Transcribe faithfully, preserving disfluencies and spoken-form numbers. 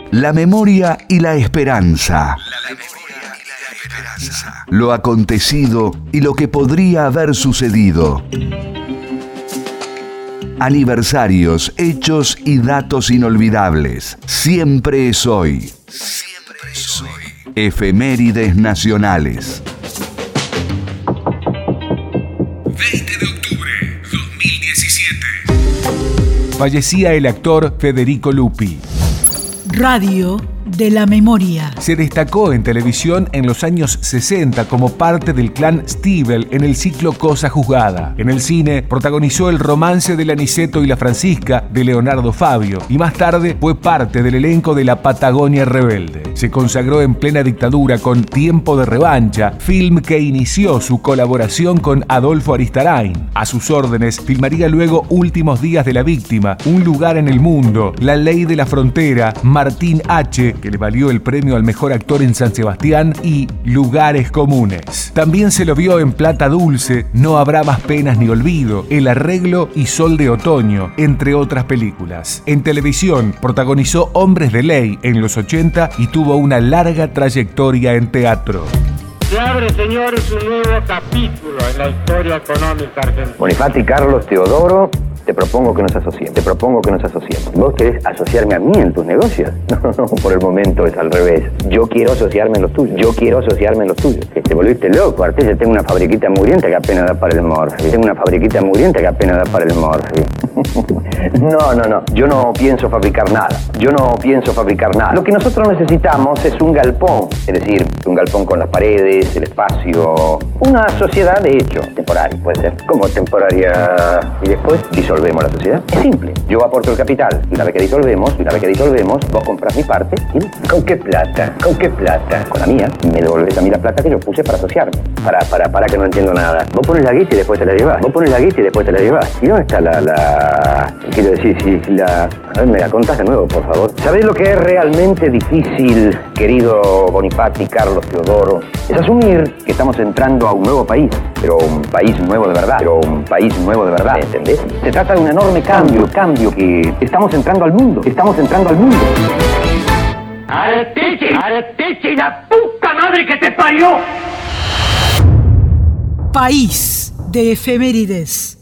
La memoria y la esperanza. Lo acontecido y lo que podría haber sucedido. Aniversarios, hechos y datos inolvidables. Siempre es hoy. Siempre es hoy. Efemérides nacionales. veinte de octubre dos mil diecisiete. Fallecía el actor Federico Lupi. Radio de la memoria. Se destacó en televisión en los años sesenta como parte del clan Stiebel en el ciclo Cosa Juzgada. En el cine protagonizó El romance del Aniceto y la Francisca de Leonardo Fabio y más tarde fue parte del elenco de La Patagonia Rebelde. Se consagró en plena dictadura con Tiempo de Revancha, film que inició su colaboración con Adolfo Aristarain. A sus órdenes filmaría luego Últimos días de la víctima, Un lugar en el mundo, La ley de la frontera, Martín H., que le valió el premio al mejor actor en San Sebastián, y Lugares comunes. También se lo vio en Plata dulce, No habrá más penas ni olvido, El arreglo y Sol de otoño, entre otras películas. En televisión protagonizó Hombres de ley en los ochenta y tuvo una larga trayectoria en teatro. Se abre, señores, un nuevo capítulo en la historia económica argentina. Bonifati, Carlos, Teodoro, te propongo que nos asociemos. Te propongo que nos asociemos. ¿Vos querés asociarme a mí en tus negocios? No, no, por el momento es al revés. Yo quiero asociarme en los tuyos. Yo quiero asociarme en los tuyos. Que te volviste loco, Artés. Yo tengo una fabriquita mugrienta que apenas da para el morfi. Tengo una fabriquita mugrienta que apenas da para el morfi. No, no, no. Yo no pienso fabricar nada. Yo no pienso fabricar nada. Lo que nosotros necesitamos es un galpón. Es decir, un galpón con las paredes, el espacio. Una sociedad de hecho, temporaria, puede ser. ¿Cómo temporaria? Y después disolvemos la sociedad. Es simple. Yo aporto el capital. Y una vez que disolvemos, y una vez que disolvemos, vos compras mi parte. ¿Sí? ¿Con qué plata? ¿Con qué plata? Con la mía. Me devolvés a mí la plata que yo puse para asociarme. Para, para, para que no entiendo nada. Vos pones la guita y después te la llevas. Vos pones la guita y después te la llevas. ¿Y dónde está la, la... Quiero decir, si la... A ver, me la contás de nuevo, por favor. ¿Sabés lo que es realmente difícil, querido Bonifati, Carlos, Teodoro? Es asumir que estamos entrando a un nuevo país. Pero un país nuevo de verdad. Pero un país nuevo de verdad. ¿Me entendés? Se trata de un enorme cambio, cambio que estamos entrando al mundo. Estamos entrando al mundo. ¡Aretichi! ¡Aretichi, la puta madre que te parió! País de efemérides.